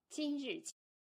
今日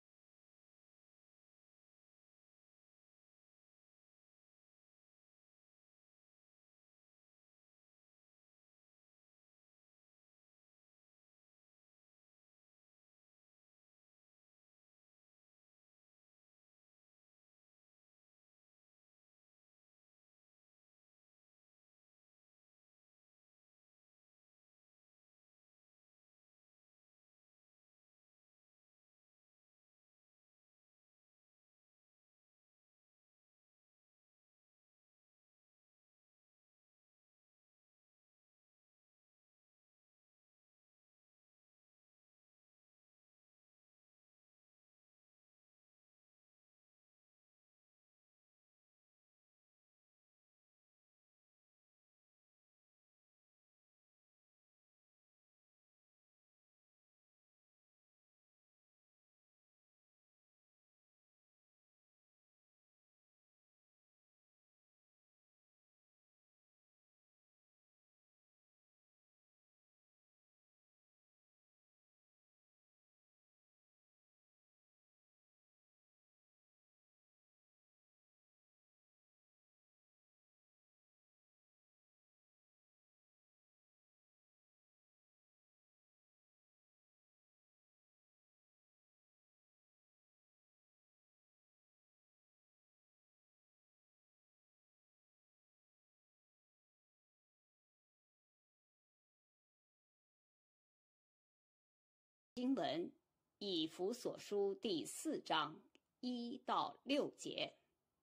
经文以弗所书第4章1到6节。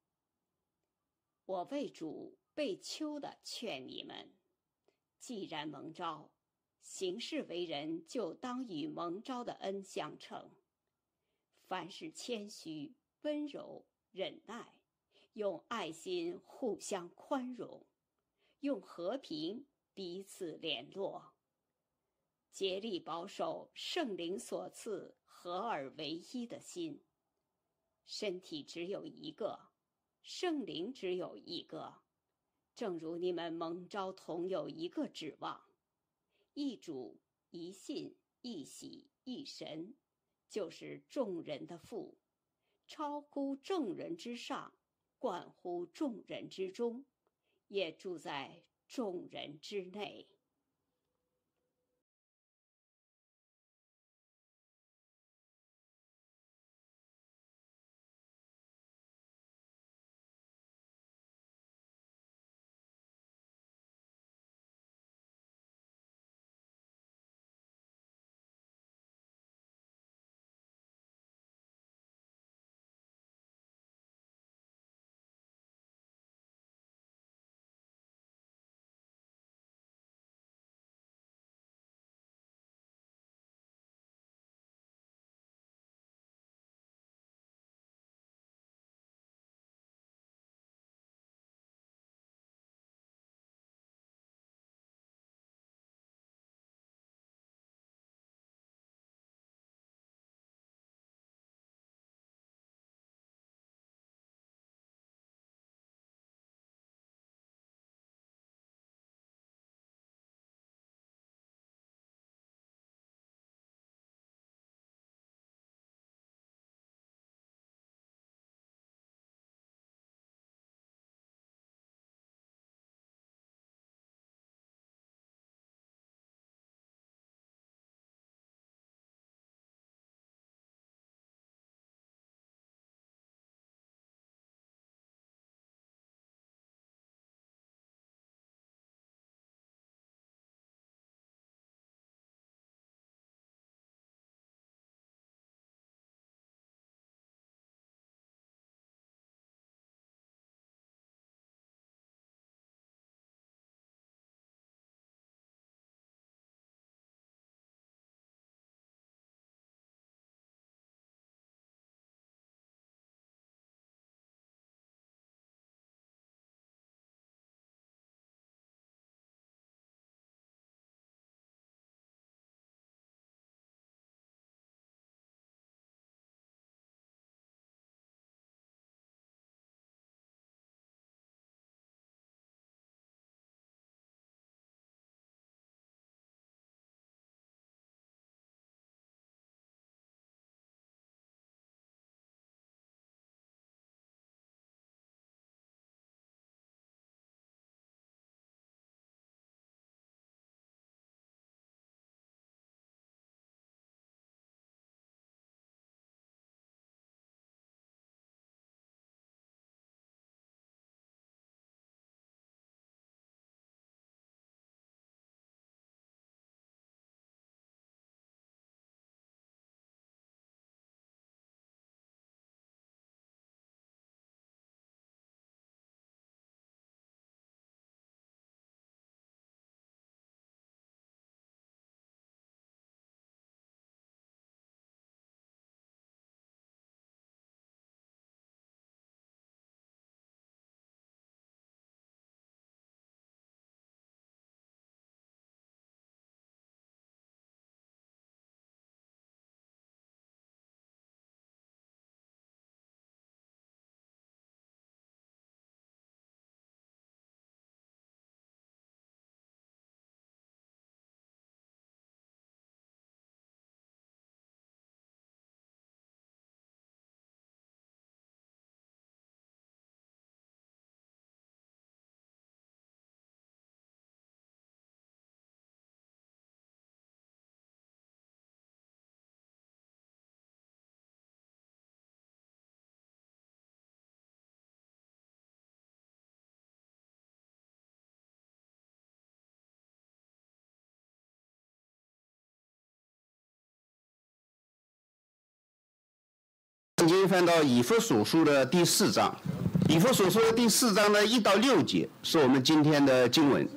我为主被囚的劝你们，既然蒙召，行事为人就当与蒙召的恩相称。凡事谦虚、温柔、忍耐，用爱心互相宽容，用和平彼此联络，竭力保守圣灵所赐合而为一的心。身体只有一个，圣灵只有一个，正如你们蒙召同有一个指望，一主、一信、一喜、一神，就是众人的父，超乎众人之上，贯乎众人之中，也住在众人之内。 圣经翻到以弗所书的第4章，以弗所书的第4章的1到6节是我们今天的经文，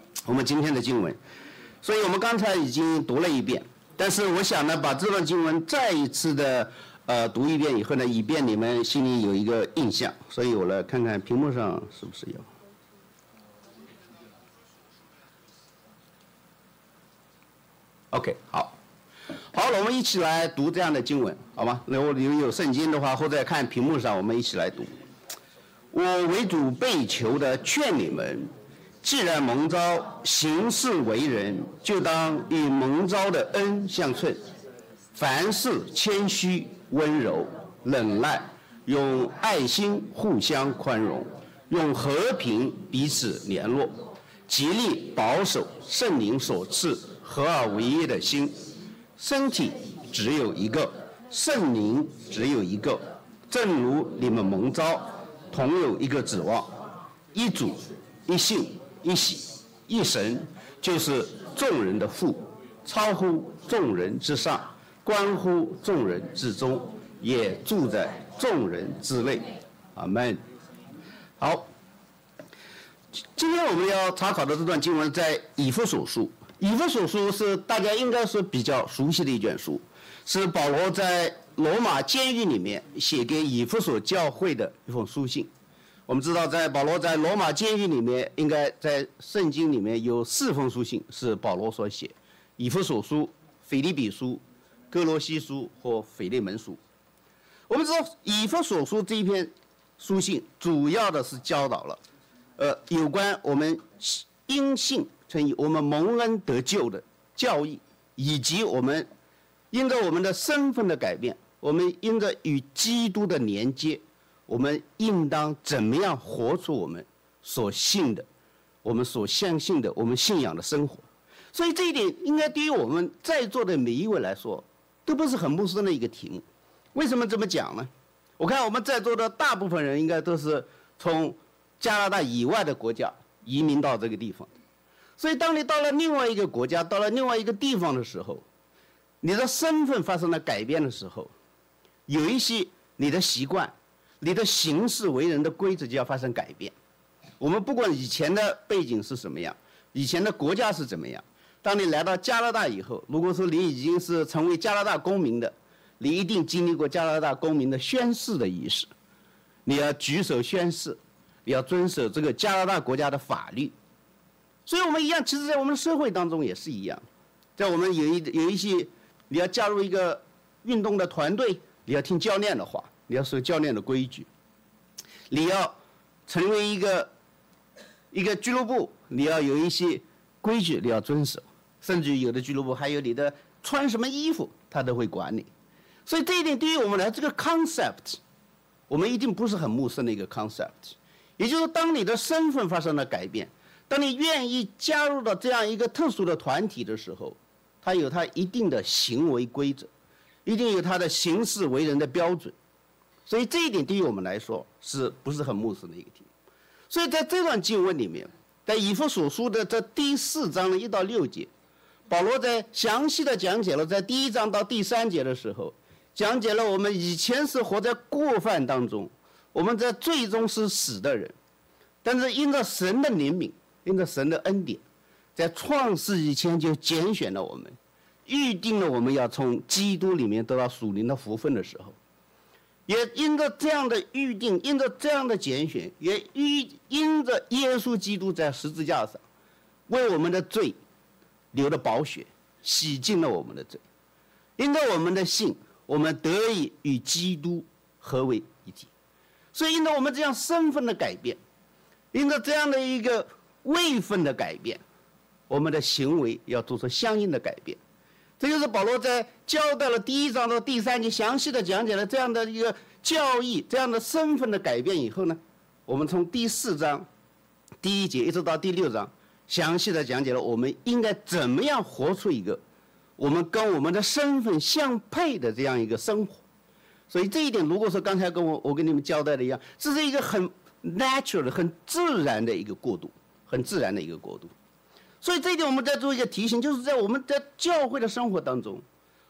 所以我们刚才已经读了一遍，但是我想呢，把这段经文再一次的读一遍以后呢，以便你们心里有一个印象，所以我来看看屏幕上是不是有。OK， 好了，我们一起来读这样的经文，好吗？如果有圣经的话，或者看屏幕上，我们一起来读。我为主被囚的劝你们，既然蒙召行事为人，就当与蒙召的恩相称，凡事谦虚、温柔、忍耐，用爱心互相宽容，用和平彼此联络，极力保守圣灵所赐合而为一的心。身体只有一个，圣灵只有一个，正如你们蒙召，同有一个指望，一主、一信、一喜、一神，就是众人的父，超乎众人之上，关乎众人之中，也住在众人之内。阿们。好，今天我们要查考的这段经文在以弗所书。以弗所书是大家应该是比较熟悉的一卷书，是保罗在罗马监狱里面写给以弗所教会的一封书信。我们知道，在保罗在罗马监狱里面，应该在圣经里面有4封书信是保罗所写：以弗所书、腓立比书、哥罗西书和腓利门书。我们知道，以弗所书这一篇书信主要的是教导了，有关我们因信称义，我们蒙恩得救的教义，以及我们因着我们的身份的改变，我们因着与基督的连接，我们应当怎么样活出我们所信的、我们所相信的、我们信仰的生活。所以这一点应该对于我们在座的每一位来说，都不是很陌生的一个题目。为什么这么讲呢？我看我们在座的大部分人应该都是从加拿大以外的国家移民到这个地方。所以当你到了另外一个国家，到了另外一个地方的时候，你的身份发生了改变的时候，有一些你的习惯、你的行事为人的规则就要发生改变。我们不管以前的背景是什么样，以前的国家是怎么样，当你来到加拿大以后，如果说你已经是成为加拿大公民的，你一定经历过加拿大公民的宣誓的仪式，你要举手宣誓，你要遵守这个加拿大国家的法律。所以我们一样，其实在我们的社会当中也是一样，在我们有一些，你要加入一个运动的团队，你要听教练的话，你要守教练的规矩，你要成为一个俱乐部，你要有一些规矩你要遵守，甚至有的俱乐部还有你的穿什么衣服，他都会管你。所以这一点对于我们来，这个 concept 我们一定不是很陌生的一个 concept。也就是当你的身份发生了改变，当你愿意加入到这样一个特殊的团体的时候，它有它一定的行为规则，一定有它的行事为人的标准。所以这一点对于我们来说是不是很陌生的一个题目？所以在这段经文里面，在以弗所书的这第4章的1到6节，保罗在详细的讲解了在第1章到第3节的时候，讲解了我们以前是活在过犯当中，我们在最终是死的人，但是因着神的怜悯，因着神的恩典，在创世以前就拣选了我们，预定了我们要从基督里面得到属灵的福分的时候，也因着这样的预定，因着这样的拣选，也因着耶稣基督在十字架上为我们的罪流了宝血，洗净了我们的罪，因着我们的信，我们得以与基督合为一体。所以因着我们这样身份的改变，因着这样的一个位分的改变，我们的行为要做出相应的改变。这就是保罗在交代了第1章到第3节详细的讲解了这样的一个教义，这样的身份的改变以后呢，我们从第4章第1节一直到第6章详细的讲解了我们应该怎么样活出一个我们跟我们的身份相配的这样一个生活。所以这一点如果说刚才我跟你们交代的一样，这是一个很 natural 很自然的一个过渡，很自然的一个过渡。所以这一点我们再做一个提醒，就是在我们在教会的生活当中，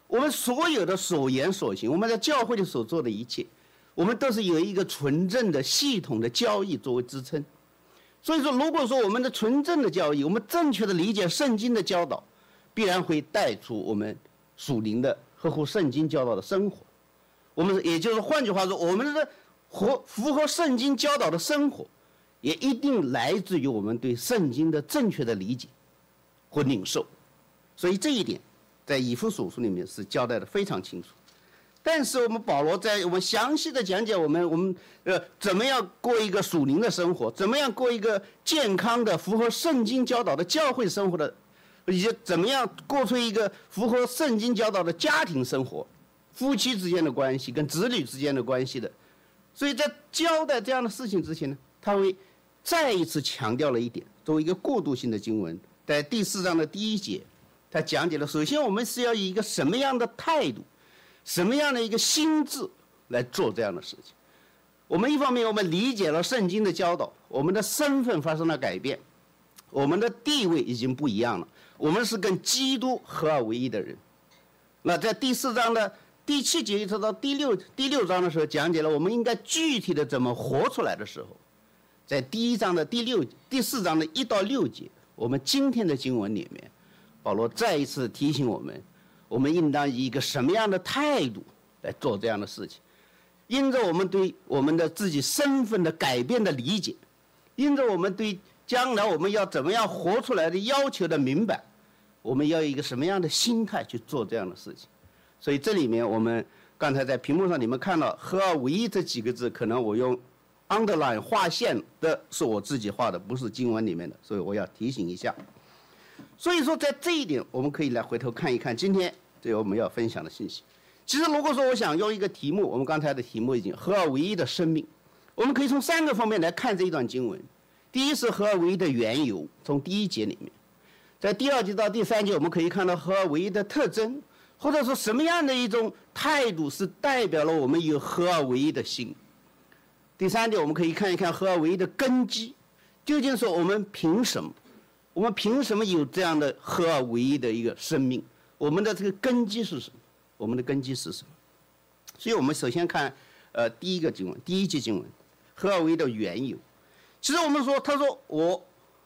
我们所有的所言所行，我们在教会里所做的一切，我们都是有一个纯正的系统的教义作为支撑。所以说，如果说我们的纯正的教义，我们正确的理解圣经的教导，必然会带出我们属灵的合乎圣经教导的生活。我们也就是换句话说，我们的符合圣经教导的生活，也一定来自于我们对圣经的正确的理解和领受。所以这一点在以弗所书里面是交代的非常清楚。但是我们保罗在我们详细的讲解我们怎么样过一个属灵的生活，怎么样过一个健康的符合圣经教导的教会生活的，以及怎么样过出一个符合圣经教导的家庭生活，夫妻之间的关系跟子女之间的关系的。所以在交代这样的事情之前呢，他会再一次强调了一点，作为一个过渡性的经文，在第4章的第1节，他讲解了首先我们是要以一个什么样的态度，什么样的一个心智来做这样的事情。我们一方面我们理解了圣经的教导，我们的身份发生了改变，我们的地位已经不一样了，我们是跟基督合而为一的人。那在第4章的第7节一直到第六章的时候，讲解了我们应该具体的怎么活出来的时候，在第1章的第4章的1到6节，我们今天的经文里面，保罗再一次提醒我们，我们应当以一个什么样的态度来做这样的事情。因着我们对我们的自己身份的改变的理解，因着我们对将来我们要怎么样活出来的要求的明白，我们要以一个什么样的心态去做这样的事情。所以这里面我们刚才在屏幕上你们看到合而为一这几个字，可能我用 underline 划线的是我自己画的，不是经文里面的，所以我要提醒一下。所以说在这一点我们可以来回头看一看今天这个我们要分享的信息。其实如果说我想用一个题目，我们刚才的题目已经合而为一的生命，我们可以从3个方面来看这一段经文。第一是合而为一的缘由，从第1节里面，在第2节到第3节我们可以看到合而为一的特征，或者说什么样的一种态度是代表了我们有合而为一的心。第3点我们可以看一看合而为一的根基，究竟说我们凭什么有这样的合而为一的一个生命，我们的这个根基是什么，我们的根基是什么。所以我们首先看第1节经文合而为一的缘由。其实我们说，他说我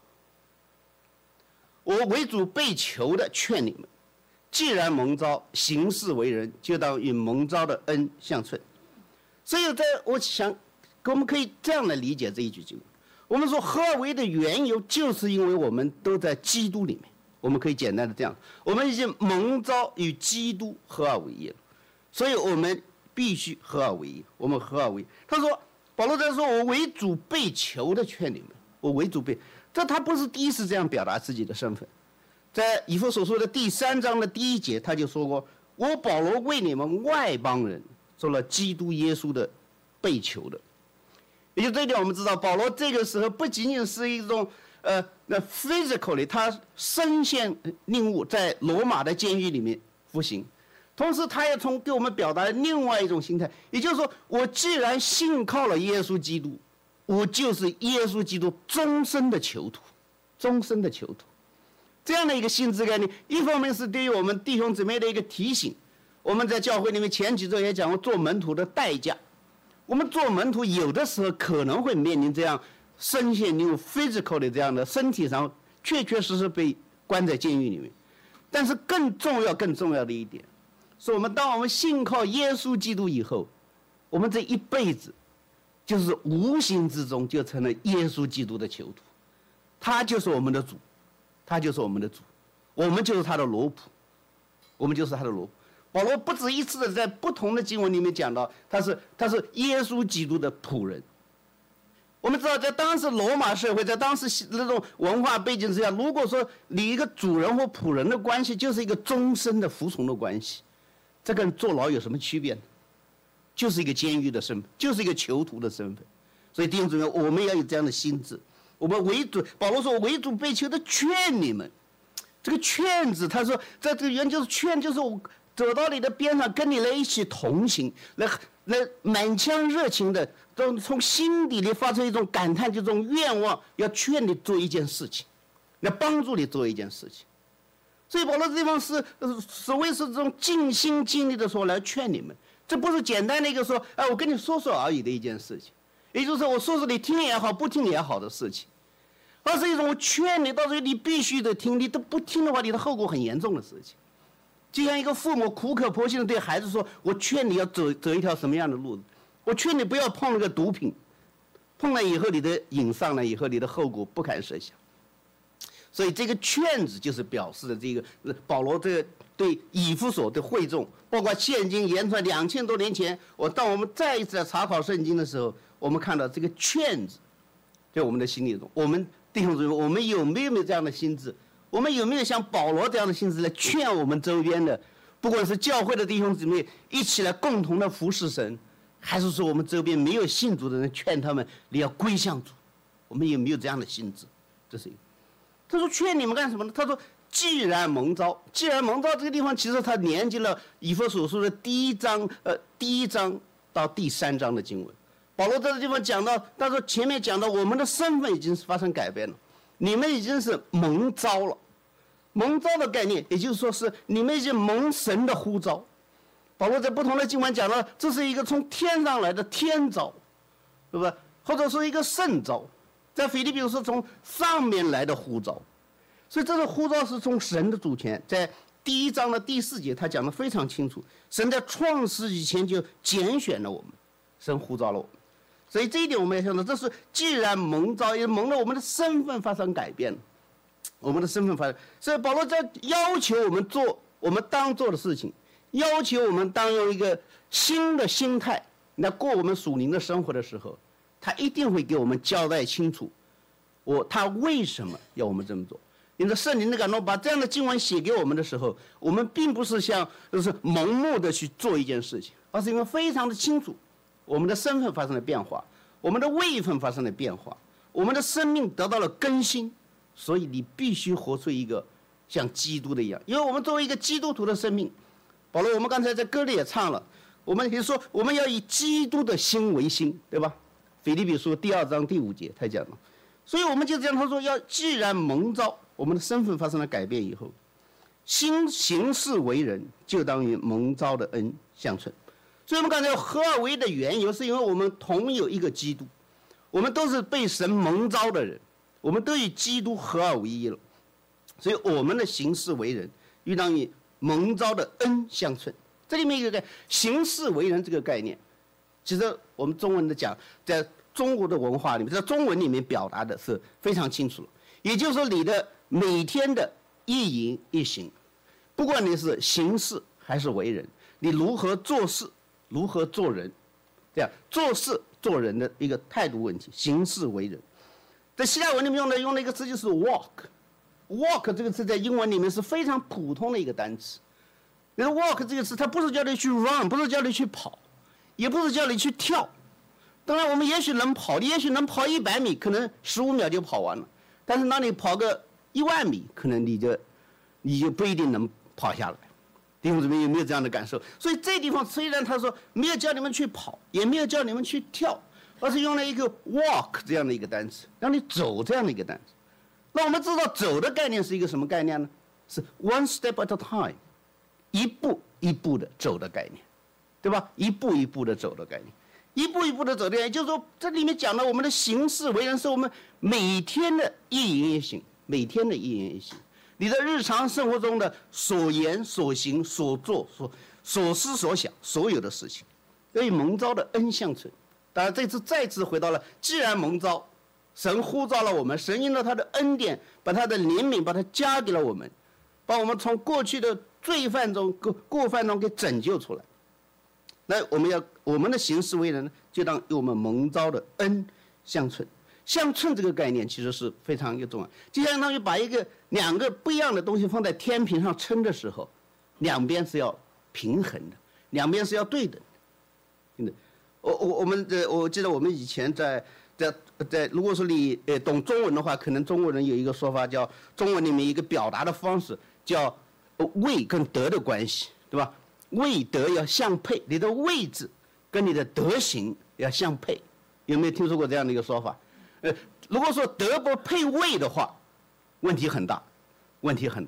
为主被囚的劝你们，既然蒙召行事为人，就当与蒙召的恩相称。所以我想我们可以这样来理解这一句经文，我们说合而为一的缘由，就是因为我们都在基督里面。我们可以简单的这样，我们已经蒙召与基督合而为一了，所以我们必须合而为一，我们合而为一。他说保罗在说我为主被囚的劝你们，我为主被，这他不是第一次这样表达自己的身份。在以弗所书的第3章的第1节他就说过，我保罗为你们外邦人做了基督耶稣的被囚的。也就这一点我们知道，保罗这个时候不仅仅是一种那 physically 他身陷囹圄在罗马的监狱里面服刑，同时他也给我们表达另外一种心态，也就是说我既然信靠了耶稣基督，我就是耶稣基督终身的囚徒，终身的囚徒。这样的一个心智概念，一方面是对于我们弟兄姊妹的一个提醒，我们在教会里面前几周也讲过做门徒的代价，我们做门徒有的时候可能会面临这样身陷囹圄 physical 的这样的身体上确实被关在监狱里面。但是更重要的一点是，当我们信靠耶稣基督以后，我们这一辈子就是无形之中就成了耶稣基督的囚徒，他就是我们的主，我们就是他的奴仆，保罗不止一次的在不同的经文里面讲到他是耶稣基督的仆人。我们知道在当时罗马社会，在当时那种文化背景之下，如果说你一个主人或仆人的关系就是一个终身的服从的关系，这跟坐牢有什么区别呢？就是一个监狱的身份，就是一个囚徒的身份。所以弟兄姊妹，我们要有这样的心智。我们为主，保罗说我为主被囚的劝你们，这个劝字他说在这个原就是劝，就是我走到你的边上跟你来一起同行，来满腔热情的从心底里发出一种感叹，这种愿望，要劝你做一件事情，来帮助你做一件事情。 所以保罗这地方是所谓是这种尽心尽力的说来劝你们，这不是简单的一个说，我跟你说说而已的一件事情，也就是说我说说你听也好，不听也好的事情，而是一种我劝你，到时候你必须得听，你都不听的话，你的后果很严重的事情。就像一个父母苦口婆心的对孩子说，我劝你要走一条什么样的路子，我劝你不要碰那个毒品，碰了以后你的瘾上了以后，你的后果不堪设想。所以这个劝字就是表示的这个保罗这个对以弗所的会众，包括现今延传2000多年前，当我们再一次来查考圣经的时候，我们看到这个劝字在我们的心里中，我们弟兄姊妹，我们有没有这样的心智？我们有没有像保罗这样的心智来劝我们周边的，不管是教会的弟兄姊妹一起来共同的服侍神，还是说我们周边没有信主的人劝他们你要归向主？我们有没有这样的心智？这是一个。他说劝你们干什么呢？他说既然蒙召这个地方，其实他连接了以弗所书的第一章到第3章的经文。保罗在这地方讲到，他说前面讲到我们的身份已经发生改变了，你们已经是蒙召了。蒙召的概念，也就是说是你们已经蒙神的呼召。保罗在不同的经文讲到，这是一个从天上来的天召，对吧？或者说一个圣召。在腓立比是从上面来的呼召，所以这个呼召是从神的主权。在第1章的第4节，他讲得非常清楚，神在创世以前就拣选了我们，神呼召了我们。所以这一点我们要想到，这是既然蒙召，也蒙了我们的身份发生改变了，我们的身份发生。所以保罗在要求我们做我们当做的事情，要求我们当用一个新的心态来过我们属灵的生活的时候，他一定会给我们交代清楚，他为什么要我们这么做。因此圣灵的感动把这样的经文写给我们的时候，我们并不是就是盲目的去做一件事情，而是因为非常的清楚我们的身份发生了变化，我们的位分发生了变化，我们的生命得到了更新，所以你必须活出一个像基督的一样。因为我们作为一个基督徒的生命，保罗我们刚才在歌里也唱了，我们可以说我们要以基督的心为心，对吧？腓立比书第2章第5节他讲了。所以我们就这样，他说既然蒙召，我们的身份发生了改变以后，行事为人就当与蒙召的恩相称。所以我们刚才合而为一的缘由，是因为我们同有一个基督，我们都是被神蒙召的人，我们都与基督合而为一了。所以我们的行事为人应当与蒙召的恩相称。这里面有一个行事为人这个概念，其实我们中文的讲，在中国的文化里面，在中文里面表达的是非常清楚了。也就是说，你的每天的一言一行，不管你是行事还是为人，你如何做事，如何做人，这样做事做人的一个态度问题，行事为人。在希腊文里面用的一个词就是 walk 这个词在英文里面是非常普通的一个单词。你说 walk 这个词，它不是叫你去 run， 不是叫你去跑，也不是叫你去跳。当然我们也许能跑，你也许能跑100米，可能15秒就跑完了，但是当你跑个1万米，可能你就不一定能跑下来。弟兄姊妹有没有这样的感受？所以这地方虽然他说没有叫你们去跑，也没有叫你们去跳，而是用了一个 walk 这样的一个单词，让你走这样的一个单词。那我们知道走的概念是一个什么概念呢？是 one step at a time， 一步一步的走的概念，对吧？一步一步的走的概念，一步一步的走的概念，也就是说这里面讲到我们的行事为人是我们每天的一言一行，每天的一言一行，你的日常生活中的所言所行所做所思所想所有的事情，要与蒙召的恩相称。当然这次再次回到了，既然蒙召，神呼召了我们，神因着他的恩典把他的怜悯把它加给了我们，把我们从过去的罪犯中过犯中给拯救出来。那我们的行事为人呢，就当与我们蒙召的恩相称。相称这个概念其实是非常一个重要，就相当于把两个不一样的东西放在天平上称的时候，两边是要平衡的，两边是要对等的。我记得我们以前在如果说你懂中文的话，可能中国人有一个说法叫中文里面一个表达的方式叫位跟德的关系，对吧？位德要相配，你的位置跟你的德行要相配。有没有听说过这样的一个说法？如果说德不配位的话，问题很大，问题很大。如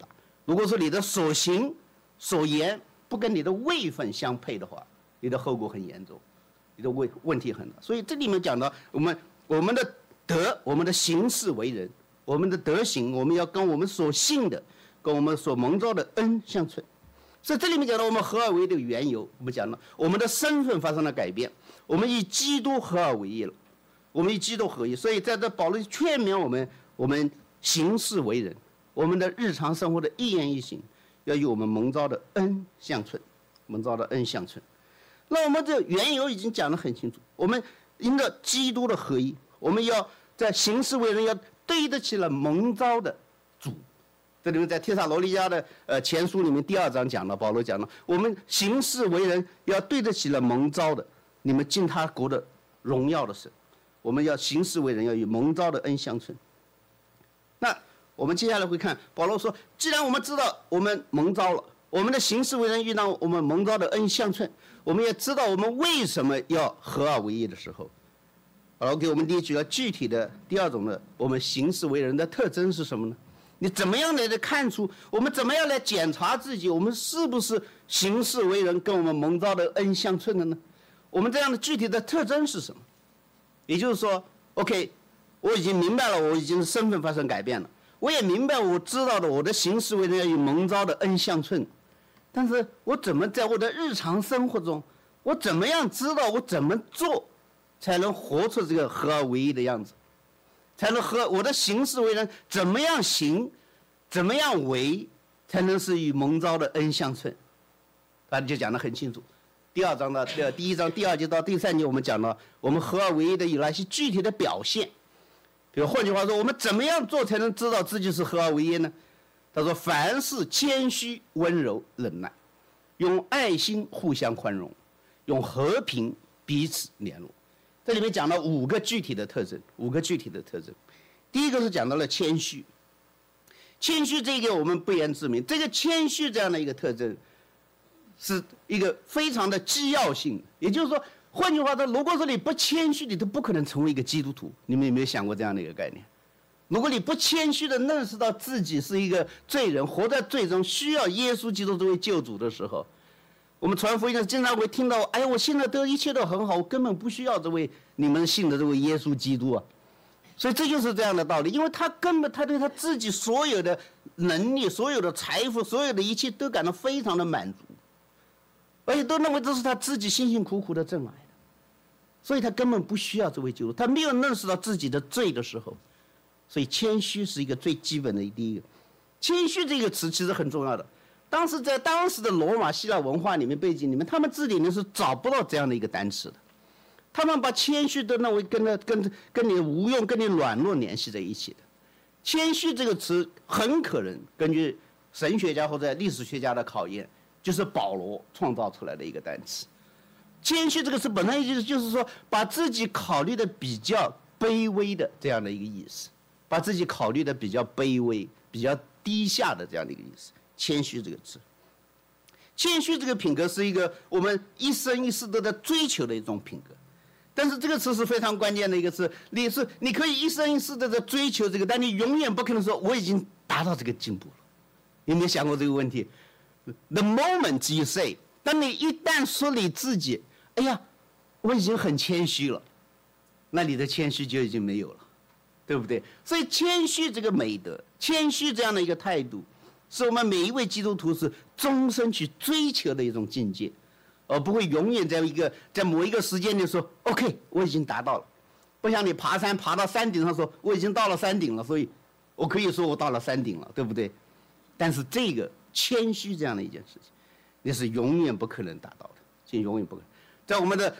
如果说你的所行所言不跟你的位分相配的话，你的后果很严重，你的问题很大。所以这里面讲到我们的德，我们的行事为人，我们的德行，我们要跟我们所信的，跟我们所蒙召的恩相称。所以这里面讲到我们合而为一的缘由，我们讲了我们的身份发生了改变，我们与基督合而为一了，我们与基督合一。所以在这保罗劝勉我们行事为人，我们的日常生活的一言一行要与我们蒙召的恩相称，蒙召的恩相称。那我们这缘由已经讲得很清楚，我们因着基督的合一，我们要在行事为人要对得起了蒙召的主。这里面在帖撒罗尼迦的前书里面第2章讲了，保罗讲了，我们行事为人要对得起了蒙召的，你们进他国的荣耀的神。我们要行事为人要与蒙召的恩相称。那我们接下来会看保罗说，既然我们知道我们蒙召了，我们的行事为人遇到我们蒙召的恩相称，我们也知道我们为什么要合而为一的时候，保罗给我们列举了具体的第2种的我们行事为人的特征是什么呢？你怎么样来看出，我们怎么样来检查自己，我们是不是行事为人跟我们蒙召的恩相称的呢？我们这样的具体的特征是什么？也就是说 ，OK， 我已经明白了，我已经身份发生改变了，我也明白，我知道的，我的行事为人要与蒙召的恩相称。但是我怎么在我的日常生活中，我怎么样知道我怎么做，才能活出这个合而为一的样子？才能和我的行事为人怎么样行，怎么样为，才能是与蒙召的恩相称？他就讲得很清楚。第1章第2节到第3节，我们讲到我们合而为一的有哪些具体的表现。比如换句话说，我们怎么样做才能知道自己是合而为一呢？他说：凡事谦虚、温柔、忍耐，用爱心互相宽容，用和平彼此联络。这里面讲了5个具体的特征，5个具体的特征。第一个是讲到了谦虚，谦虚这个我们不言自明，这个谦虚这样的一个特征，是一个非常的基要性的。也就是说，换句话说，如果说你不谦虚，你都不可能成为一个基督徒。你们有没有想过这样的一个概念？如果你不谦虚的认识到自己是一个罪人，活在罪中，需要耶稣基督作为救主的时候，我们传福音的经常会听到，哎，我现在一切都很好，我根本不需要这位你们信的这位耶稣基督啊。所以这就是这样的道理，因为他对他自己所有的能力、所有的财富、所有的一切都感到非常的满足，而且都认为这是他自己辛辛苦苦的挣来的，所以他根本不需要这位救主。他没有认识到自己的罪的时候，所以谦虚是一个最基本的第一个。谦虚这个词其实很重要的。在当时的罗马希腊文化里面背景里面，他们字里面是找不到这样的一个单词的。他们把谦虚都认为跟你无用、跟你软弱联系在一起的。谦虚这个词很可能根据神学家或者历史学家的考验，就是保罗创造出来的一个单词。谦虚这个词本来就是说把自己考虑的比较卑微的这样的一个意思，把自己考虑的比较卑微、比较低下的这样的一个意思。谦虚这个字，谦虚这个品格是一个我们一生一世都在追求的一种品格。但是这个词是非常关键的一个词，你可以一生一世都在追求这个，但你永远不可能说我已经达到这个进步了。有没有想过这个问题 ？The moment you say， 当你一旦说你自己，哎呀，我已经很谦虚了，那你的谦虚就已经没有了，对不对？所以谦虚这个美德，谦虚这样的一个态度，是我们每一位基督徒是终身去追求的一种境界，而不会永远在某一个时间里说 OK 我已经达到了。不像你爬山爬到山顶上说我已经到了山顶了，所以我可以说我到了山顶了，对不对？但是这个谦虚这样的一件事情，你是永远不可能达到的，这永远不可能。在我们的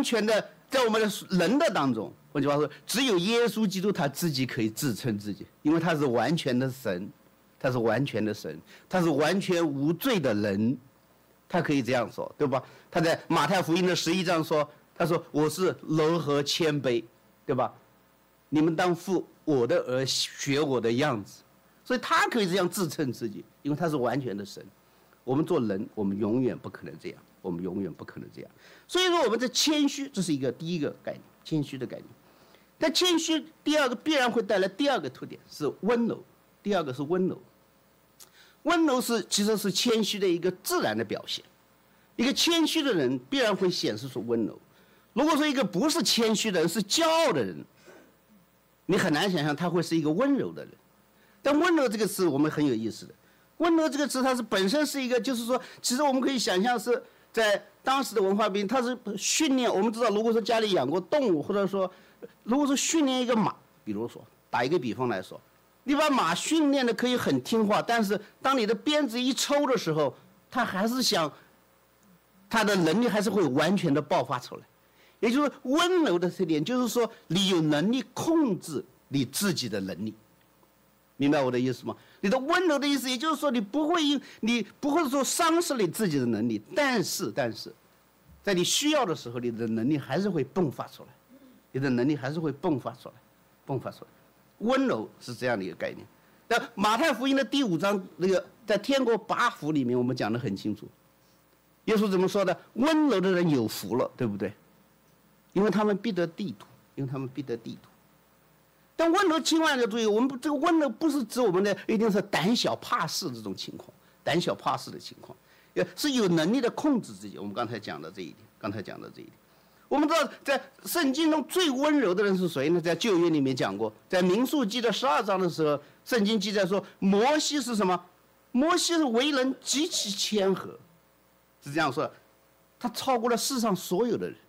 人的当中，换句话说，只有耶稣基督他自己可以自称自己，因为他是完全的神。他是完全的神，他是完全无罪的人，他可以这样说，对吧？他在马太福音的11章说，他说我是柔和谦卑，对吧？你们当负我的而学我的样子，所以他可以这样自称自己，因为他是完全的神。我们做人，我们永远不可能这样，我们永远不可能这样。所以说，我们的谦虚，这是第一个概念，谦虚的概念。但谦虚第二个必然会带来第二个特点是温柔，第二个是温柔。 温柔其实是谦虚的一个自然的表现。一个谦虚的人必然会显示出温柔。如果说一个不是谦虚的人，是骄傲的人，你很难想象他会是一个温柔的人。但温柔这个词我们很有意思的，温柔这个词它是本身是一个，就是说，其实我们可以想象是在当时的文化背景，它是训练。我们知道，如果说家里养过动物，或者说如果说训练一个马，比如说打一个比方来说，你把马训练的可以很听话，但是当你的鞭子一抽的时候，它还是想，它的能力还是会完全的爆发出来。也就是温柔的特点，就是说你有能力控制你自己的能力。明白我的意思吗？你的温柔的意思，也就是说你不会说丧失你自己的能力，但是在你需要的时候，你的能力还是会迸发出来，你的能力还是会迸发出来。温柔是这样的一个概念。那马太福音的第5章那个在天国8福里面，我们讲得很清楚。耶稣怎么说的？温柔的人有福了，对不对？因为他们必得地土，但温柔千万要注意，我们这个温柔不是指我们的一定是胆小怕事这种情况，胆小怕事的情况，是有能力的控制自己。我们刚才讲的这一点，我们知道在圣经中最温柔的人是谁呢？在旧约里面讲过，在民数记的12章的时候，圣经记载说摩西是什么？摩西是为人极其谦和，是这样说的，他超过了世上所有的人，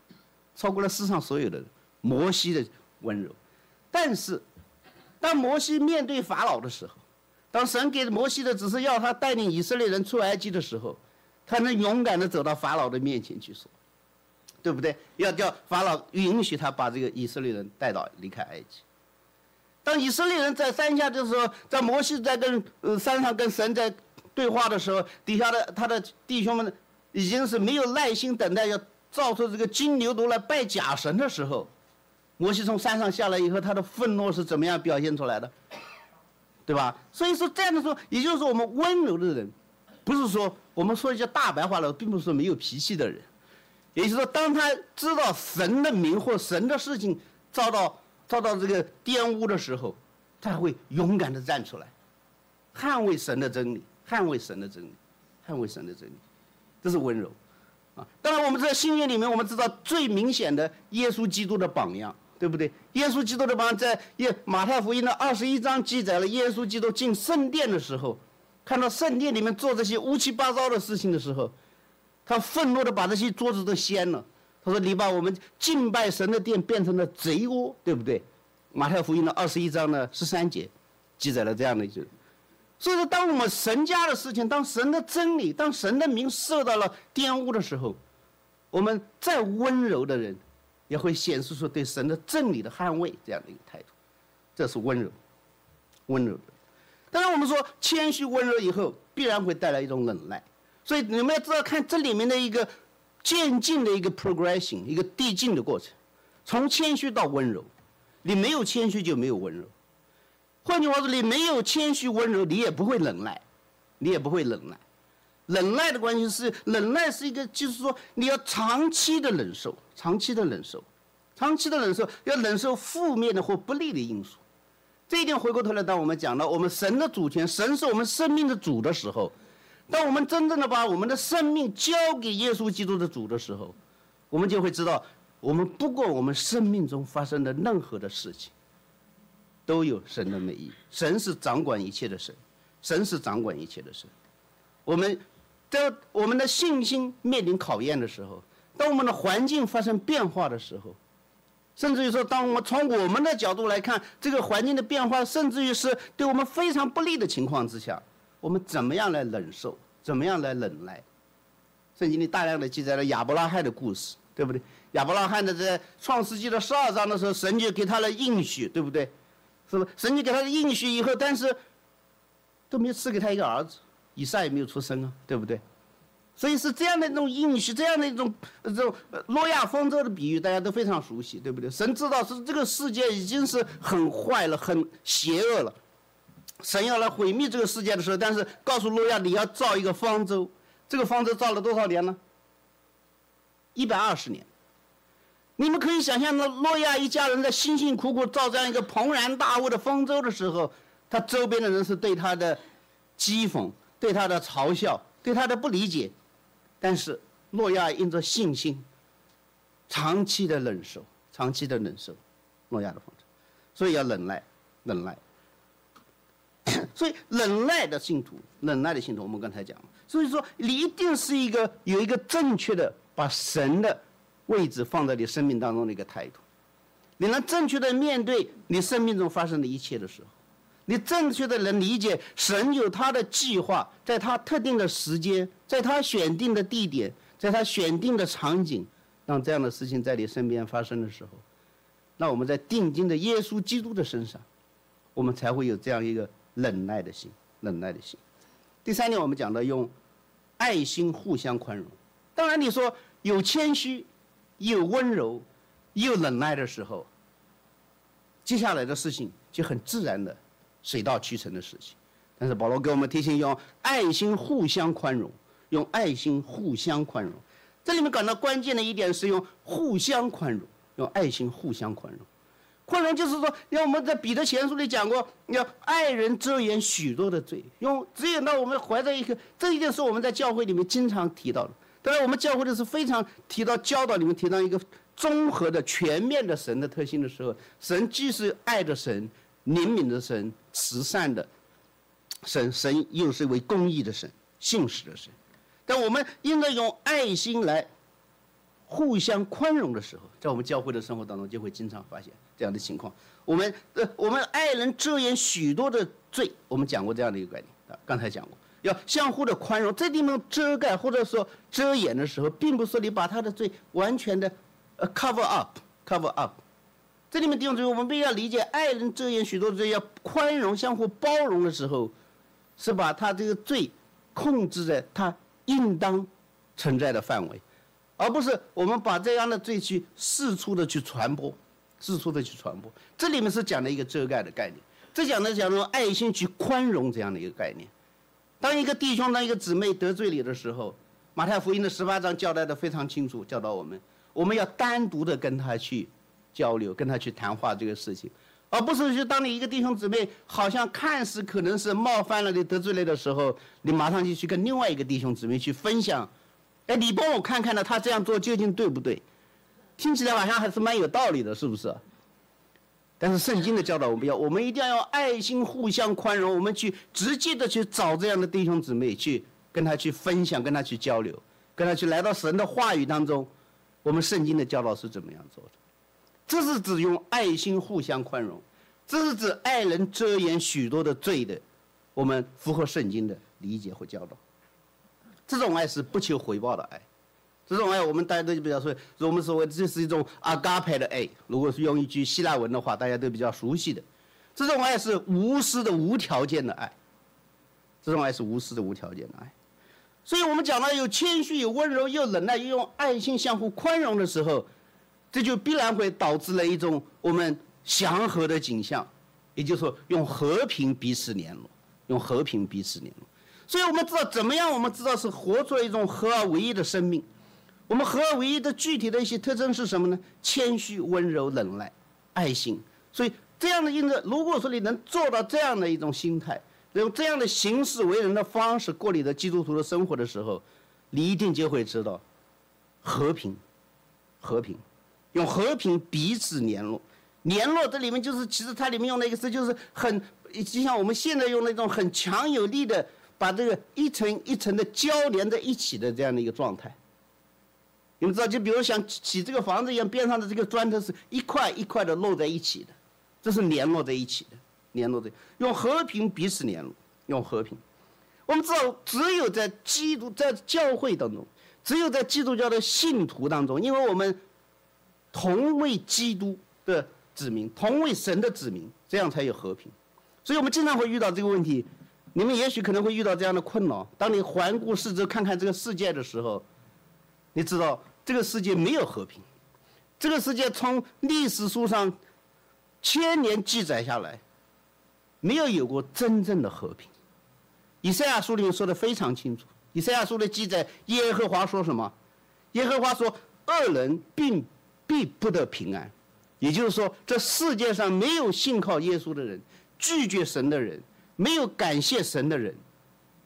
摩西的温柔。但是当摩西面对法老的时候，当神给摩西的只是要他带领以色列人出埃及的时候，他能勇敢地走到法老的面前去说，对不对？要叫法老允许他把这个以色列人带到离开埃及。当以色列人在山下的时候，在摩西在跟山上跟神在对话的时候，底下的他的弟兄们已经是没有耐心等待，要造出这个金牛犊来拜假神的时候，摩西从山上下来以后，他的愤怒是怎么样表现出来的，对吧？所以说这样的说，也就是说我们温柔的人，不是说我们说一些大白话了，并不是说没有脾气的人，也就是说，当他知道神的名或神的事情遭到这个玷污的时候，他会勇敢地站出来，捍卫神的真理，这是温柔。当然我们在新约里面，我们知道最明显的耶稣基督的榜样，对不对？耶稣基督的榜样在马太福音的21章记载了耶稣基督进圣殿的时候，看到圣殿里面做这些乌七八糟的事情的时候，他愤怒地把这些桌子都掀了。他说：“你把我们敬拜神的殿变成了贼窝，对不对？”马太福音的21章的13节记载了这样的一句。所以说，当我们神家的事情，当神的真理，当神的名受到了玷污的时候，我们再温柔的人，也会显示出对神的真理的捍卫这样的一个态度，这是温柔的。当然，我们说谦虚温柔以后，必然会带来一种忍耐。所以你们要知道，看这里面的一个渐进的一个 progression， 一个递进的过程，从谦虚到温柔，你没有谦虚就没有温柔。换句话说，你没有谦虚温柔，你也不会忍耐。忍耐的关系是，忍耐是一个，就是说你要长期的忍受，要忍受负面的或不利的因素。这一点回过头来，当我们讲到我们神的主权，神是我们生命的主的时候，当我们真正的把我们的生命交给耶稣基督的主的时候，我们就会知道，我们不管我们生命中发生的任何的事情，都有神的美意。神是掌管一切的神。当我们的信心面临考验的时候，当我们的环境发生变化的时候，甚至于说，当我们从我们的角度来看，这个环境的变化，甚至于是对我们非常不利的情况之下，我们怎么样来忍受，怎么样来忍耐？圣经里大量的记载了亚伯拉罕的故事，对不对？亚伯拉罕的在创世纪的12章的时候，神就给他了应许，对不对？是不？神就给他的应许以后，但是都没有赐给他一个儿子，以撒也没有出生啊，对不对？所以是这样的一种应许，这样的一种诺亚方舟的比喻，大家都非常熟悉，对不对？神知道是这个世界已经是很坏了，很邪恶了，神要来毁灭这个世界的时候，但是告诉诺亚你要造一个方舟，这个方舟造了多少年呢？120年。你们可以想象到，诺亚一家人在辛辛苦苦造这样一个庞然大物的方舟的时候，他周边的人是对他的讥讽， 对他的嘲笑，对他的不理解，但是诺亚因着信心，长期的忍受诺亚的方式，所以要忍耐。所以忍耐的信徒，我们刚才讲了，所以说你一定是有一个正确的把神的位置放在你生命当中的一个态度。你能正确的面对你生命中发生的一切的时候，你正确的能理解神有他的计划，在他特定的时间，在他选定的地点，在他选定的场景，让这样的事情在你身边发生的时候，那我们在定睛的耶稣基督的身上，我们才会有这样一个忍耐的心。第三点，我们讲到用爱心互相宽容。当然你说有谦虚，有温柔，有忍耐的时候，接下来的事情就很自然的水到渠成的事情。但是保罗给我们提醒，用爱心互相宽容，用爱心互相宽容。这里面感到关键的一点是用互相宽容，用爱心互相宽容。宽容就是说，让我们在彼得前书里讲过，要爱人遮掩许多的罪，只有让我们怀着一个，这一点是我们在教会里面经常提到的。当然我们教会的是非常提到教导里面提到一个综合的全面的神的特性的时候，神既是爱的神，怜悯的神，慈善的神，神又是为公义的神，信实的神。但我们应该用爱心来互相宽容的时候，在我们教会的生活当中就会经常发现这样的情况。我们爱人遮掩许多的罪，我们讲过这样的一个概念，刚才讲过，要相互的宽容。这地方遮盖或者说遮掩的时候，并不是说你把他的罪完全的cover up。这里面弟兄姊妹，我们必须要理解，爱人遮掩许多罪，要宽容、相互包容的时候，是把他这个罪控制在他应当存在的范围，而不是我们把这样的罪去四处的去传播。这里面是讲的一个遮盖的概念，这讲用爱心去宽容这样的一个概念。当一个弟兄、当一个姊妹得罪你的时候，马太福音的18章交代的非常清楚，教导我们要单独的跟他去交流，跟他去谈话这个事情，而不是说当你一个弟兄姊妹好像看似可能是冒犯了你、得罪了的时候，你马上就去跟另外一个弟兄姊妹去分享，你帮我看看呢，他这样做究竟对不对？听起来好像还是蛮有道理的，是不是？但是圣经的教导我们一定要用爱心互相宽容，我们去直接的去找这样的弟兄姊妹，去跟他去分享，跟他去交流，跟他去来到神的话语当中，我们圣经的教导是怎么样做的？这是指用爱心互相宽容，这是指爱人遮掩许多的罪的，我们符合圣经的理解和教导。这种爱是不求回报的爱，这种爱我们大家都比较说，我们所谓这是一种阿嘎培的爱。如果是用一句希腊文的话，大家都比较熟悉的，这种爱是无私的、无条件的爱。这种爱是无私的、无条件的爱。所以我们讲到有谦虚、有温柔、又忍耐，又用爱心相互宽容的时候，这就必然会导致了一种我们祥和的景象，也就是说用和平彼此联络，用和平彼此联络。所以我们知道怎么样，我们知道是活出了一种合而为一的生命。我们合而为一的具体的一些特征是什么呢？谦虚、温柔、忍耐、爱心。所以这样的因着，如果说你能做到这样的一种心态，用这样的行事为人的方式过你的基督徒的生活的时候，你一定就会知道和平，用和平彼此联络。联络这里面就是，其实它里面用的一个词就是就像我们现在用那种很强有力的，把这个一层一层的交连在一起的这样的一个状态。你们知道，就比如像起这个房子一样，边上的这个砖头是一块一块的摞在一起的，这是联络在一起的，用和平彼此联络，用和平。我们知道，只有在教会当中，只有在基督教的信徒当中，因为我们同为基督的子民，同为神的子民，这样才有和平。所以我们经常会遇到这个问题，你们也许可能会遇到这样的困扰。当你环顾四周看看这个世界的时候，你知道这个世界没有和平，这个世界从历史书上千年记载下来，没有过真正的和平。以赛亚书里面说的非常清楚，以赛亚书的记载，耶和华说什么？耶和华说，恶人必不得平安。也就是说，这世界上没有信靠耶稣的人，拒绝神的人，没有感谢神的人，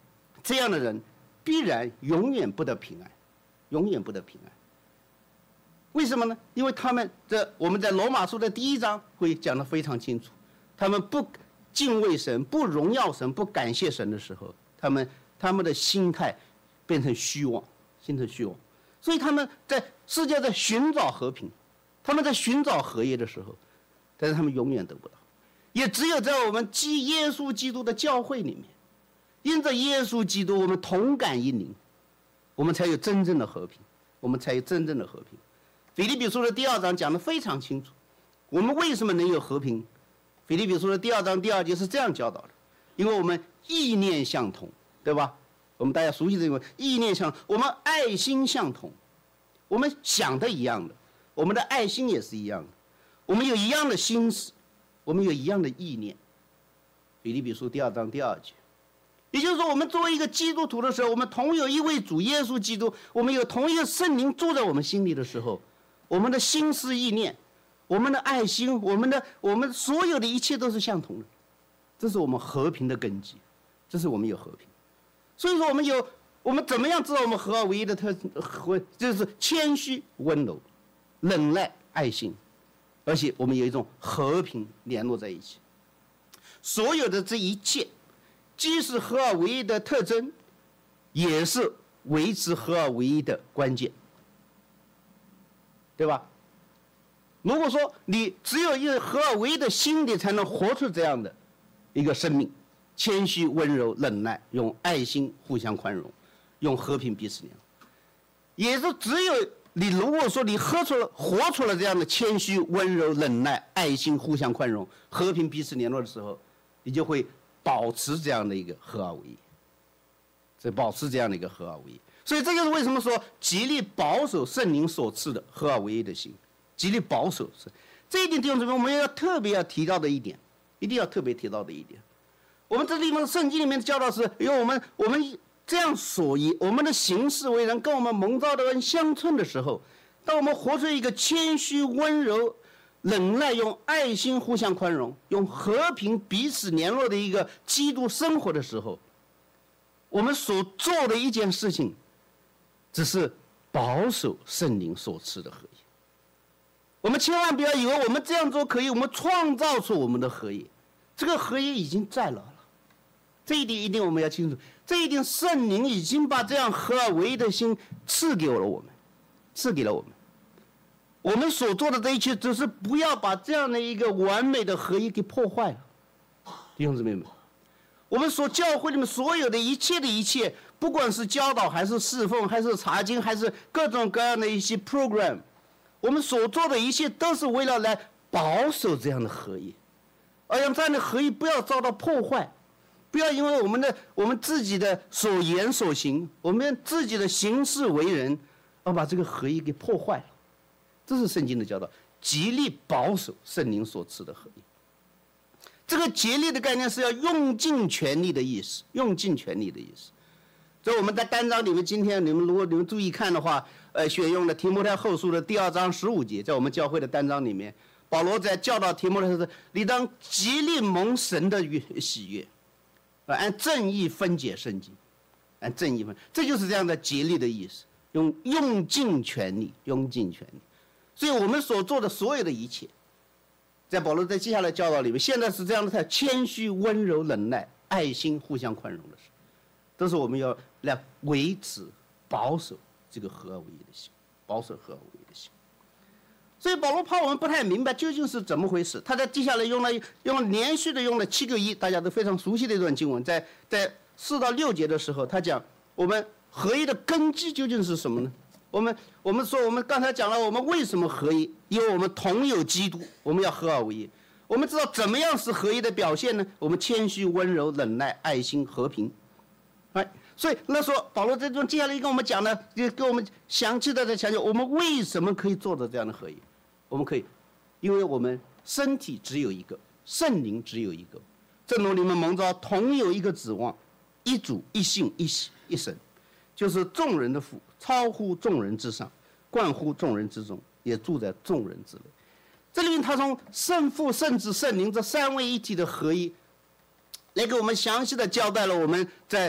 这样的人必然永远不得平安，永远不得平安。为什么呢？因为我们在罗马书的第1章会讲得非常清楚，他们不敬畏神、不荣耀神、不感谢神的时候，他们的心态变成虚妄，所以他们在世界在寻找和平，他们在寻找合一的时候，但是他们永远得不到。也只有在我们耶稣基督的教会里面，因着耶稣基督，我们同感一灵，我们才有真正的和平，腓立比书的第2章讲得非常清楚，我们为什么能有和平？腓立比书的第2章第2节是这样教导的：因为我们意念相同，对吧？我们大家熟悉这个意念相同，我们爱心相同，我们想的一样的，我们的爱心也是一样的，我们有一样的心思，我们有一样的意念。腓立比书第2章第2节，也就是说，我们作为一个基督徒的时候，我们同有一位主耶稣基督，我们有同一个圣灵住在我们心里的时候，我们的心思意念，我们的爱心，我们所有的一切都是相同的，这是我们和平的根基，这是我们有和平。所以说我们怎么样知道我们合而为一的就是谦虚、温柔、忍耐、爱心，而且我们有一种和平联络在一起。所有的这一切既是合而为一的特征，也是维持合而为一的关键，对吧？如果说你只有一个合而为一的心理，才能活出这样的一个生命，谦虚、温柔、忍耐，用爱心互相宽容，用和平彼此联络。也是只有你如果说你活出了这样的谦虚、温柔、忍耐、爱心互相宽容、和平彼此联络的时候，你就会保持这样的一个合而为一，所以这就是为什么说极力保守圣灵所赐的合而为一的心，极力保守是这一点。弟兄姊妹，我们要特别提到的一点，一定要特别提到的一点，我们这地方圣经里面的教导是，因为我们这样所以我们的行事为人跟我们蒙召的人相称的时候，当我们活出一个谦虚、温柔、忍耐，用爱心互相宽容，用和平彼此联络的一个基督生活的时候，我们所做的一件事情只是保守圣灵所赐的合一。我们千万不要以为我们这样做可以，我们创造出我们的合一，这个合一已经在了，这一点一定我们要清楚，这一点圣灵已经把这样合而为一的心赐给了我们。我们所做的这一切只是不要把这样的一个完美的合一给破坏了。弟兄姊妹们，我们所教会里面所有的一切，不管是教导还是侍奉还是查经还是各种各样的一些 program， 我们所做的一切都是为了来保守这样的合一，而让这样的合一不要遭到破坏，不要因为我们自己的所言所行，我们自己的行事为人，而把这个合一给破坏了。这是圣经的教导，极力保守圣灵所赐的合一。这个竭力的概念是要用尽全力的意思，所以我们在单章里面，今天如果你们注意看的话，选用了提摩太后书的第2章15节，在我们教会的单章里面，保罗在教导提摩太说：“你当极力蒙神的喜悦，按正义分解圣经，这就是这样的竭力的意思，用尽全力。所以我们所做的所有的一切，在保罗在接下来教导里面，现在是这样的：谦虚、温柔、忍耐、爱心互相宽容的事，都是我们要来维持、保守这个合而为一的心，所以保罗怕我们不太明白究竟是怎么回事，他在接下来连续的用了7个一，大家都非常熟悉的一段经文，在4到6节的时候，他讲我们合一的根基究竟是什么呢？我们说，我们刚才讲了，我们为什么合一？因为我们同有基督，我们要合而为一。我们知道怎么样是合一的表现呢？我们谦虚、温柔、忍耐、爱心、和平。所以那时候保罗在这接下来跟我们讲呢，就跟我们详细的在强调，我们为什么可以做到这样的合一？我们可以，因为我们身体只有一个，圣灵只有一个，正如你们蒙召同有一个指望，一主、一信、一喜、一神，就是众人的父，超乎众人之上，贯乎众人之中，也住在众人之内。这里面他从圣父、圣子、圣灵这3位一体的合一，来给我们详细的交代了我们在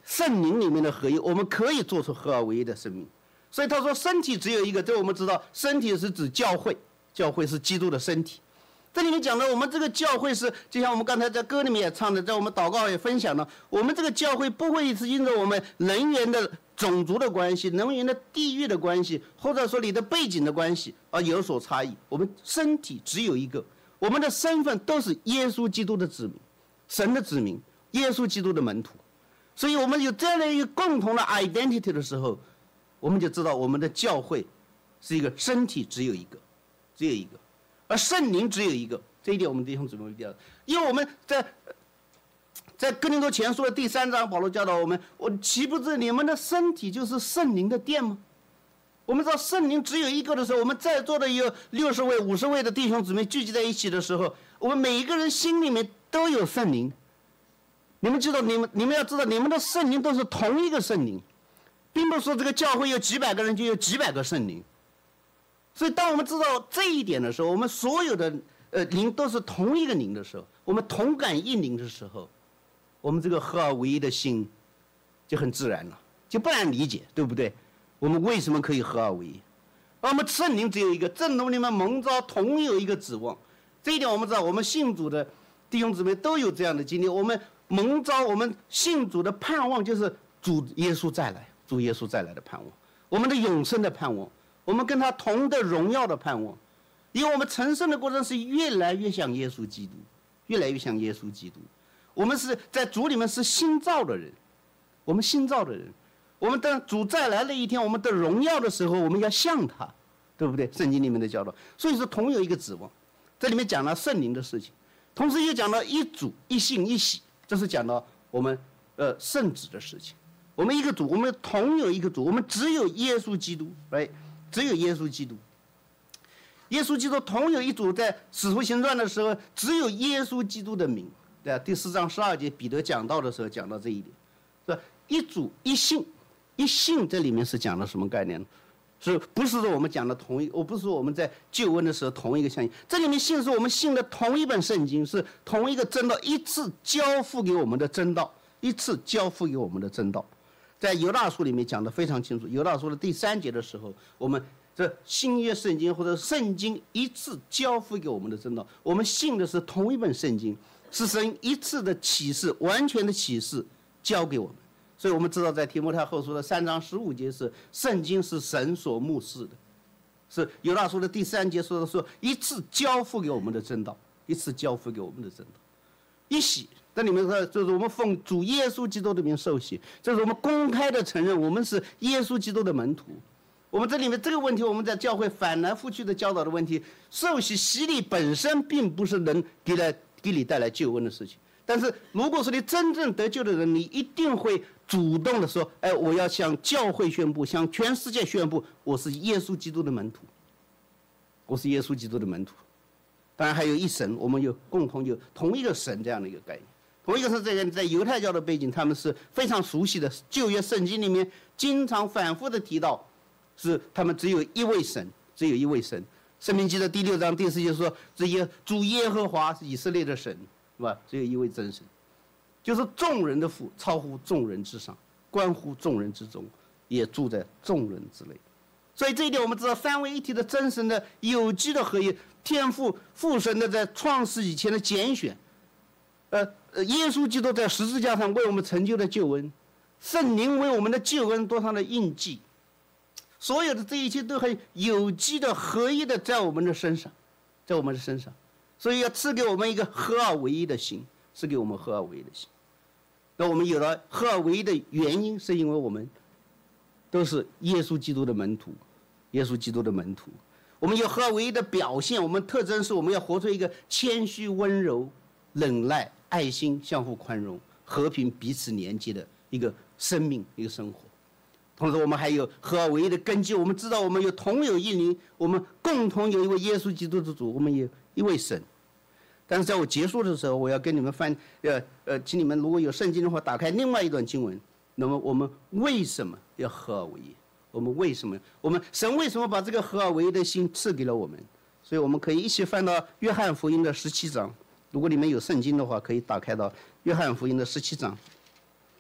圣灵里面的合一，我们可以做出合而为一的生命。所以他说身体只有一个，这我们知道，身体是指教会，教会是基督的身体。这里面讲的我们这个教会是，就像我们刚才在歌里面也唱的，在我们祷告也分享了，我们这个教会不会是因着我们人员的种族的关系、人员的地域的关系，或者说你的背景的关系而有所差异。我们身体只有一个，我们的身份都是耶稣基督的子民，神的子民，耶稣基督的门徒。所以我们有这样的一个共同的 identity 的时候，我们就知道我们的教会是一个身体只有一个，只有一个。而圣灵只有一个，这一点我们弟兄姊妹一定要，因为我们在哥林多前书的第3章，保罗教导我们：我岂不知你们的身体就是圣灵的殿吗？我们知道圣灵只有一个的时候，我们在座的有60位、50位的弟兄姊妹聚集在一起的时候，我们每一个人心里面都有圣灵。你们知道，你们要知道，你们的圣灵都是同一个圣灵，并不是说这个教会有几百个人就有几百个圣灵。所以，当我们知道这一点的时候，我们所有的灵都是同一个灵的时候，我们同感一灵的时候，我们这个合而为一的心就很自然了，就不难理解，对不对？我们为什么可以合而为一？而我们圣灵只有一个，正如你们蒙召同有一个指望，这一点我们知道，我们信主的弟兄姊妹都有这样的经历。我们蒙召，我们信主的盼望就是主耶稣再来，主耶稣再来的盼望，我们的永生的盼望。我们跟他同的荣耀的盼望，因为我们成圣的过程是越来越像耶稣基督，越来越像耶稣基督。我们是在主里面是新造的人，我们新造的人，我们等主再来的一天，我们的荣耀的时候，我们要像他，对不对？圣经里面的教导，所以说同有一个指望。这里面讲了圣灵的事情，同时又讲到一主一信一喜，这是讲到我们圣子的事情。我们一个主，我们同有一个主，我们只有耶稣基督，只有耶稣基督，耶稣基督同有一主，在使徒行传的时候，只有耶稣基督的名。对啊，第4章12节彼得讲道的时候讲到这一点，是吧？一主一信，一信这里面是讲了什么概念呢？是不是说我们讲的同一？我不是说我们在救恩的时候同一个相信，这里面信是我们信的同一本圣经，是同一个真道，一次交付给我们的真道，一次交付给我们的真道。在犹大书里面讲得非常清楚，犹大书的第3节的时候，我们这新约圣经或者圣经一次交付给我们的真道，我们信的是同一本圣经，是神一次的启示，完全的启示交给我们。所以我们知道在提摩太后书的3章15节是圣经是神所默示的，是犹大书的第3节说一次交付给我们的真道，一次交付给我们的真道，一洗。这里面说，就是我们奉主耶稣基督的名受洗，这是我们公开的承认我们是耶稣基督的门徒。我们这里面这个问题，我们在教会反来覆去的教导的问题，受洗洗礼本身并不是能给你带来救恩的事情。但是如果是你真正得救的人，你一定会主动的说，我要向教会宣布，向全世界宣布，我是耶稣基督的门徒，我是耶稣基督的门徒。当然还有一神，我们共同有同一个神这样的一个概念。同一个是这个在犹太教的背景，他们是非常熟悉的，旧约圣经里面经常反复的提到，是他们只有一位神，只有一位神。申命记的第6章第4节说，主耶和华是以色列的神，是吧？只有一位真神，就是众人的父，超乎众人之上，关乎众人之中，也住在众人之内。所以这一点我们知道，三位一体的真神的有机的合一，天父父神的在创世以前的拣选，耶稣基督在十字架上为我们成就的救恩，圣灵为我们的救恩多上的印记，所有的这一切都很有机的合一的在我们的身上，在我们的身上，所以要赐给我们一个合而为一的心，赐给我们合而为一的心。那我们有了合而为一的原因，是因为我们都是耶稣基督的门徒，耶稣基督的门徒。我们有合而为一的表现，我们特征是我们要活出一个谦虚、温柔、忍耐、爱心、相互宽容、和平、彼此连接的一个生命、一个生活。同时我们还有合而为一的根基，我们知道我们同有一灵，我们共同有一位耶稣基督的主，我们有一位神。但是在我结束的时候，我要跟你们请你们如果有圣经的话，打开另外一段经文。那么我们为什么要合而为一？神为什么把这个合而为一的心赐给了我们？所以我们可以一起翻到约翰福音的17章。如果你们有圣经的话，可以打开到约翰福音的17章。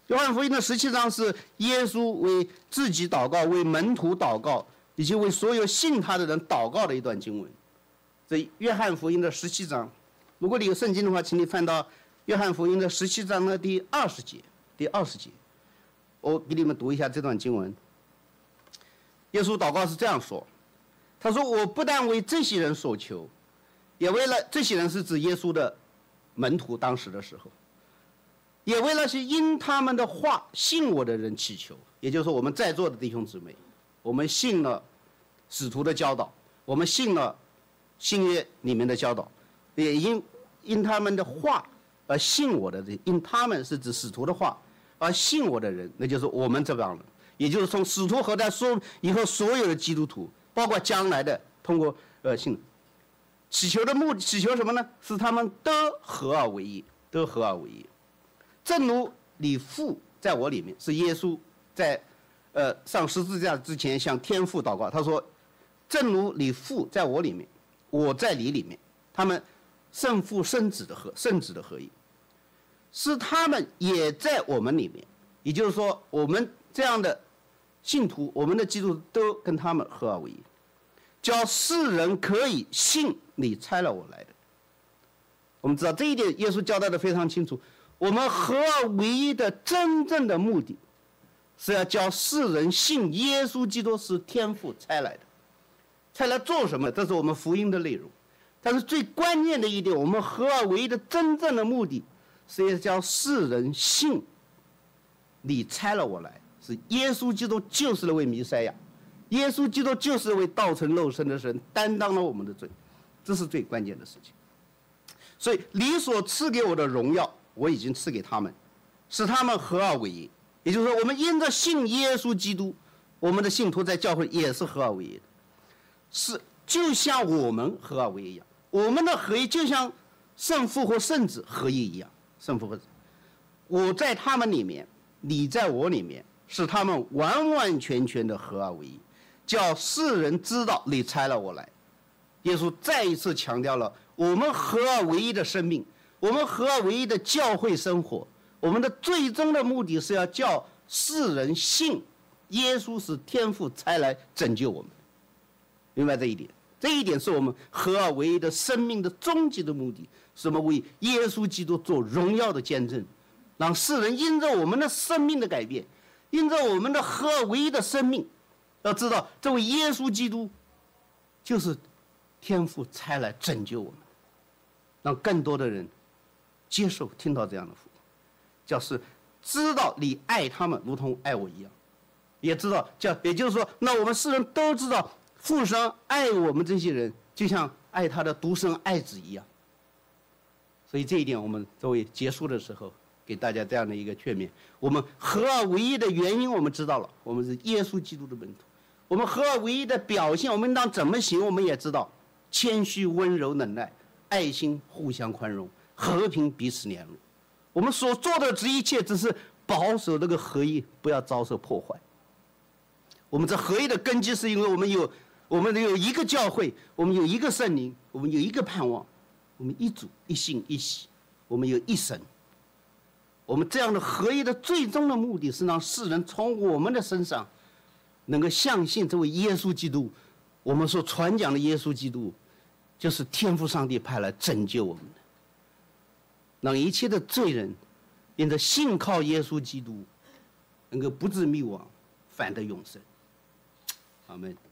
约翰福音的17章是耶稣为自己祷告，为门徒祷告，以及为所有信他的人祷告的一段经文。这约翰福音的17章，如果你有圣经的话，请你翻到约翰福音的17章的第20节。第20节，我给你们读一下这段经文。耶稣祷告是这样说，他说：“我不但为这些人所求，也为了这些人是指耶稣的门徒，当时的时候，也为那些因他们的话信我的人祈求。”也就是说，我们在座的弟兄姊妹，我们信了使徒的教导，我们信了新约里面的教导，也因他们的话而信我的人，因他们是指使徒的话而信我的人，那就是我们这帮人，也就是从使徒后代说以后所有的基督徒，包括将来的通过信祈求的目的，祈求什么呢？是他们都合而为一，都合而为一。正如你父在我里面，是耶稣在上十字架之前向天父祷告，他说：“正如你父在我里面，我在你里面，他们圣父圣子的合一。”是他们也在我们里面，也就是说，我们这样的信徒，我们的基督徒都跟他们合而为一，叫世人可以信你差了我来的。我们知道这一点，耶稣交代的非常清楚。我们合而为一的真正的目的，是要叫世人信耶稣基督是天父差来的，差来做什么？这是我们福音的内容。但是最关键的一点，我们合而为一的真正的目的，是要叫世人信你差了我来，是耶稣基督就是那位弥赛亚，耶稣基督就是那位道成肉身的神，担当了我们的罪，这是最关键的事情。所以你所赐给我的荣耀，我已经赐给他们，使他们合而为一。也就是说，我们因着信耶稣基督，我们的信徒在教会也是合而为一的，是就像我们合而为一一样。我们的合一就像圣父和圣子合一一样，圣父和子，我在他们里面，你在我里面，使他们完完全全的合而为一，叫世人知道你差了我来。耶稣再一次强调了我们合而为一的生命，我们合而为一的教会生活，我们的最终的目的是要叫世人信耶稣是天父差来拯救我们。明白这一点？这一点是我们合而为一的生命的终极的目的，是我们为耶稣基督做荣耀的见证，让世人因着我们的生命的改变，因着我们的合而为一的生命，要知道这位耶稣基督就是天父差来拯救我们，让更多的人接受听到这样的福音，就是知道你爱他们如同爱我一样，也知道也就是说，那我们世人都知道父神爱我们这些人，就像爱他的独生爱子一样。所以这一点，我们作为结束的时候，给大家这样的一个劝勉：我们合而为一的原因我们知道了，我们是耶稣基督的门徒；我们合而为一的表现，我们应当怎么行，我们也知道：谦虚、温柔、忍耐、爱心、互相宽容、和平彼此联络。我们所做的这一切，只是保守这个合一，不要遭受破坏。我们这合一的根基，是因为我们有一个教会，我们有一个圣灵，我们有一个盼望，我们一主一信一喜，我们有一神。我们这样的合一的最终的目的是让世人从我们的身上能够相信这位耶稣基督，我们所传讲的耶稣基督就是天父上帝派来拯救我们的，让一切的罪人因着信靠耶稣基督能够不至灭亡，反得永生。阿们。